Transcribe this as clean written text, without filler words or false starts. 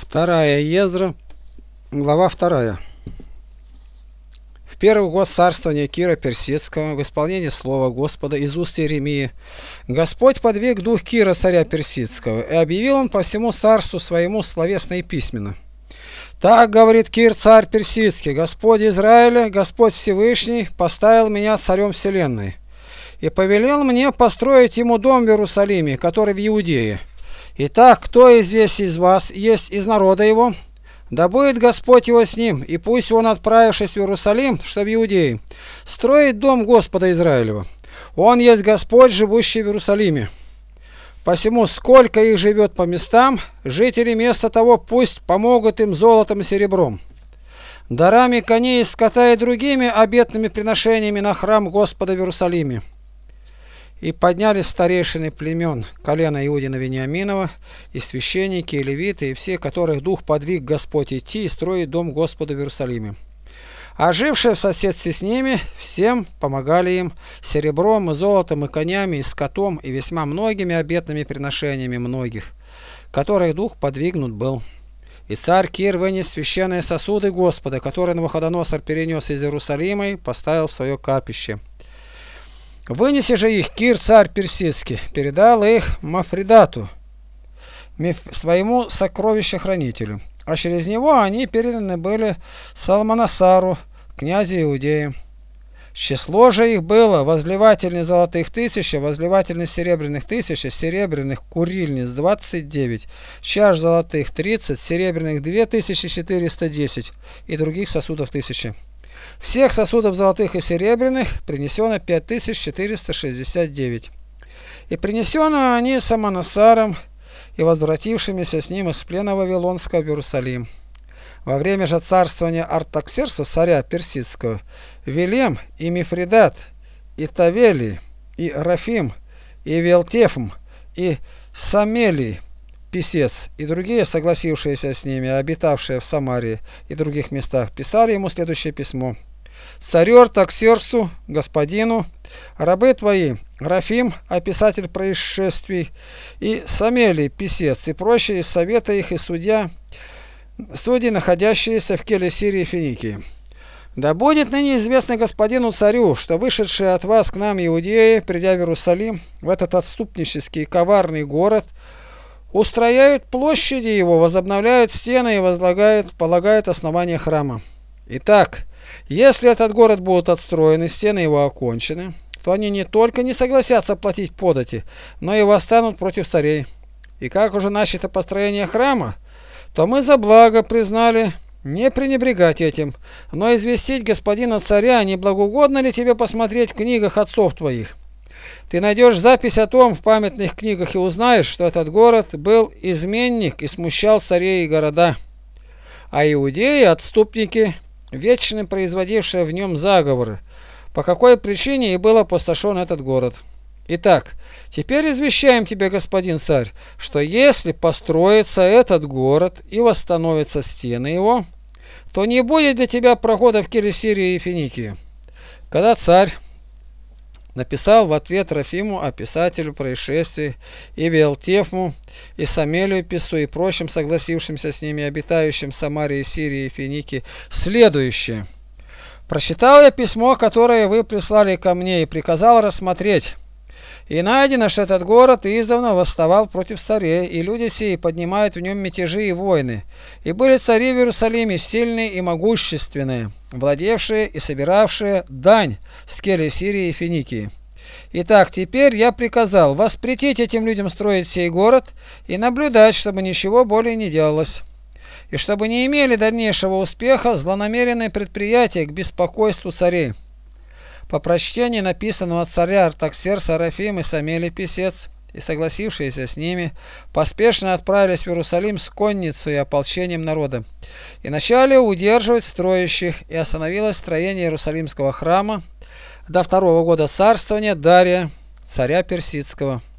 Вторая Ездра, глава 2. В первый год царствования Кира Персидского, в исполнении слова Господа из уст Иеремии, Господь подвиг дух Кира, царя Персидского, и объявил он по всему царству своему словесно и письменно. Так говорит Кир, царь Персидский: Господь Израиля, Господь Всевышний, поставил меня царем вселенной и повелел мне построить ему дом в Иерусалиме, который в Иудее. Итак, кто из вас есть из народа его? Да будет Господь его с ним, и пусть он, отправившись в Иерусалим, что в Иудее, строит дом Господа Израилева. Он есть Господь, живущий в Иерусалиме. Посему, сколько их живет по местам, жители места того пусть помогут им золотом и серебром, дарами коней и скота и другими обетными приношениями на храм Господа в Иерусалиме. И поднялись старейшины племен, колена Иудина Вениаминова, и священники, и левиты, и все, которых дух подвиг Господь идти и строить дом Господу в Иерусалиме. А жившие в соседстве с ними, всем помогали им серебром, и золотом, и конями, и скотом, и весьма многими обетными приношениями многих, которых дух подвигнут был. И царь Кир вынес священные сосуды Господа, которые Навуходоносор перенес из Иерусалима и поставил в свое капище. Вынеси же их Кир, царь Персидский, передал их Мафридату, своему сокровищехранителю, а через него они переданы были Салманасару, князю Иудеи. Число же их было: возливательниц золотых 1000, возливательниц серебряных 1000, серебряных курильниц 29, чаш золотых 30, серебряных 2410 и других сосудов 1000. Всех сосудов золотых и серебряных принесено 5469. И принесены они Самонасаром и возвратившимися с ним из плена Вавилонского в Иерусалим. Во время же царствования Артаксеркса, царя Персидского, Вилем и Мифридат, и Тавели, и Рафим, и Велтефм, и Самелий, писец, и другие, согласившиеся с ними, обитавшие в Самарии и других местах, писали ему следующее письмо: «Царю Артаксерксу, господину, рабы твои, Рафим, описатель происшествий, и Самелий, писец, и прочие из совета их, и судьи, находящиеся в Келе Сирии и Финикии. Да будет ныне известно господину царю, что вышедшие от вас к нам иудеи, придя в Иерусалим, в этот отступнический и коварный город, устрояют площади его, возобновляют стены и полагают основание храма. Итак, если этот город будет отстроен и стены его окончены, то они не только не согласятся платить подати, но и восстанут против царей. И как уже начато построение храма, то мы за благо признали не пренебрегать этим, но известить господина царя, не благоугодно ли тебе посмотреть в книгах отцов твоих. Ты найдешь запись о том в памятных книгах и узнаешь, что этот город был изменник и смущал царей и города, а иудеи – отступники, вечно производившие в нем заговоры, по какой причине и был опустошен этот город. Итак, теперь извещаем тебя, господин царь, что если построится этот город и восстановятся стены его, то не будет для тебя прохода в Келе Сирии и Финикии». Когда царь написал в ответ Рафиму, описателю происшествий, и Велтефму, и Самелию писцу, и прочим согласившимся с ними обитающим в Самарии, Сирии и Финикии, следующее: «Прочитал я письмо, которое вы прислали ко мне, и приказал рассмотреть. И найдено, что этот город издавна восставал против царей, и люди сии поднимают в нем мятежи и войны. И были цари в Иерусалиме сильные и могущественные, владевшие и собиравшие дань с Келе Сирии и Финикии. Итак, теперь я приказал воспретить этим людям строить сей город и наблюдать, чтобы ничего более не делалось, и чтобы не имели дальнейшего успеха злонамеренные предприятия к беспокойству царей». По прочтении написанного от царя Артаксеркса Рафим и Самелий писец и согласившиеся с ними поспешно отправились в Иерусалим с конницей и ополчением народа, и начали удерживать строящих, и остановилось строение Иерусалимского храма до 2-го года царствования Дария, царя Персидского.